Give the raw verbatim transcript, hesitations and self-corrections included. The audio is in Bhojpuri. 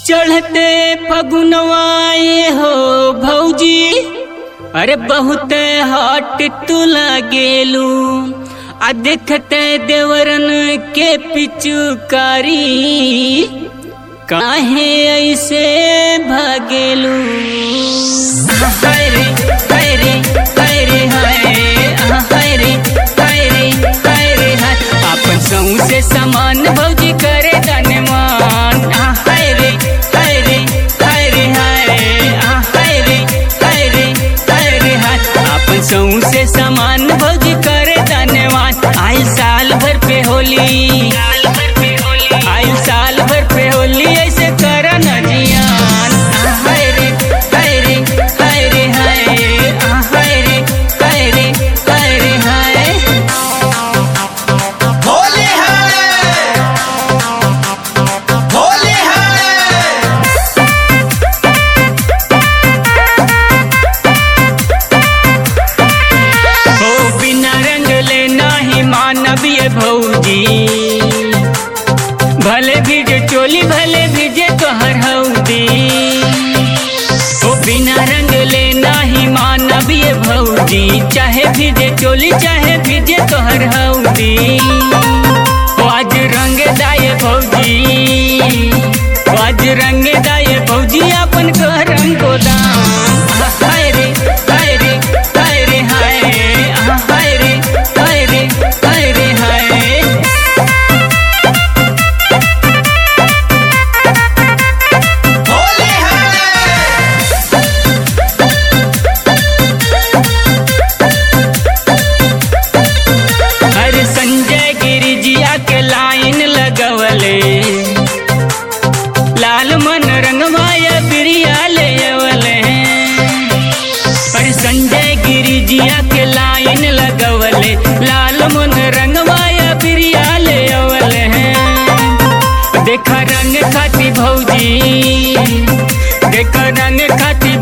चढ़ते फगुनवाए हो भौजी, अरे बहुत हट तू लागेलू। आ देखते देवरन के पिचुकारी, काहे ऐसे भागेलू। हाय रे हाय रे हाय रे हाय हाय रे हाय रे हाय रे हाय। अपन सऊ से समान भौजी करे धनमान। हाय रे हाय रे हाय रे हाय हाय रे हाय रे हाय रे हाय। अपन सऊ से समान भौजी करे धनमान। आई साल भर पे होली, आई साल भर पे होली, ऐसे कर न जियान। हाय रे हाय रे हाय रे हाय हाय रे हाय रे हाय रे हाय। होली है होली है। हो बिना रंग ले नाही मानव ये भौजी, भले भीजे चोली भले भीजे तोहर हौदी। हो बिना रंग ले नाही मानव ये भौजी, चाहे भीजे चोली चाहे भीजे तोहर हौदी। हो आज रंग दाए भौजी, हो आज रंग दाए भौजी, अपन करम को दाम। हाय रे हाय रे हाय रे हाय हाय रे हाय रे हाय रे हाय। होली है अरे संजय गिरिजिया के लाइन लगवले, लाल मन रंगवाया बिरिया ले अवले। अरे संजय गिरिजिया के लाइन लगवले, लाल मन रंगवाया बिरिया ले अवले। देखा रंग खाती भौजी, देखा रंग खाती